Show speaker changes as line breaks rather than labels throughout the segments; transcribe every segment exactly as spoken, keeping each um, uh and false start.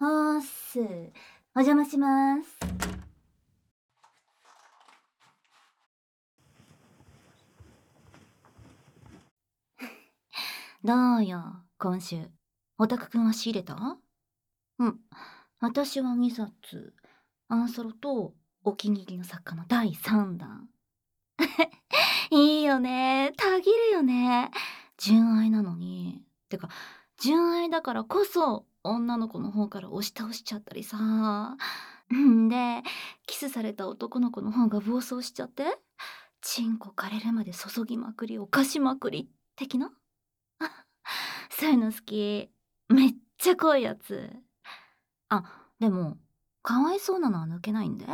はーす。お邪魔します。どうよ、今週。オタクくんは仕入れた？うん。私はにさつ。アンソロとお気に入りの作家のだいさんだん。いいよね。たぎるよね。純愛なのに。てか、純愛だからこそ女の子の方から押し倒しちゃったりさ。んで、キスされた男の子の方が暴走しちゃって、チンコ枯れるまで注ぎまくり、犯しまくり的な。そういうの好き。めっちゃ濃いやつ。あ、でも、かわいそうなのは抜けないんで。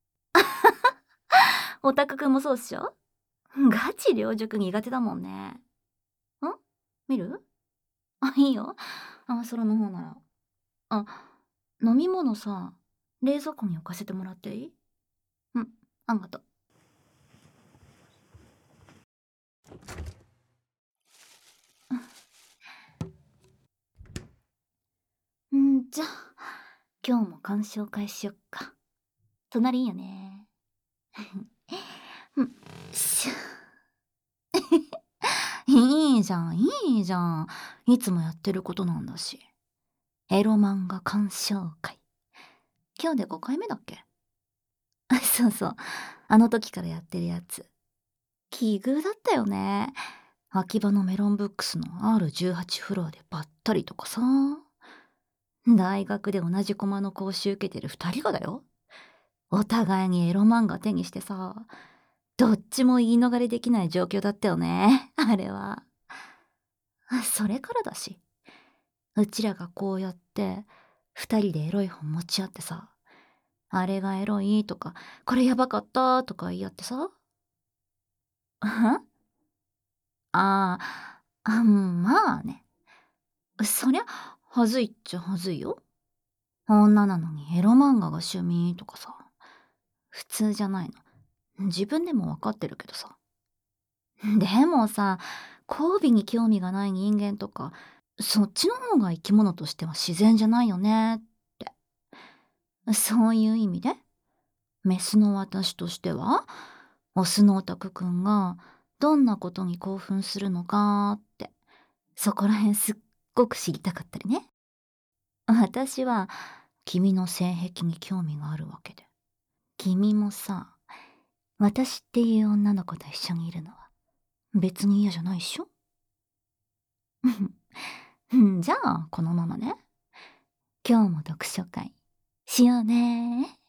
オタクくんもそうっしょ？ガチ両塾苦手だもんね。ん？見る？あ、いいよ。あ、それの方なら。あ、飲み物さ、冷蔵庫に置かせてもらっていい？うん、あんがとう。んじゃ、今日も鑑賞会しよっか。隣いいよね。うん、しゅ。いいじゃん、いいじゃん。いつもやってることなんだし。エロ漫画鑑賞会。今日でごかいめだっけ？そうそう。あの時からやってるやつ。奇遇だったよね。秋葉のメロンブックスの アールじゅうはち フロアでばったりとかさ。大学で同じコマの講習受けてるふたりがだよ。お互いにエロ漫画手にしてさ、どっちも言い逃れできない状況だったよね、あれは。それからだし。うちらがこうやってふたりでエロい本持ち合ってさ、あれがエロいとか、これやばかったとか言い合ってさ。ん？ああ、あ、まあね。そりゃ、はずいっちゃはずいよ。女なのにエロ漫画が趣味とかさ、普通じゃないの。自分でもわかってるけどさ。でもさ、交尾に興味がない人間とか、そっちの方が生き物としては自然じゃないよねって。そういう意味で、メスの私としては、オスのオタクくんがどんなことに興奮するのかって、そこら辺すっごく知りたかったりね。私は君の性癖に興味があるわけで。君もさ、私っていう女の子と一緒にいるのは別に嫌じゃないっしょ？じゃあこのままね。今日も読書会しようね。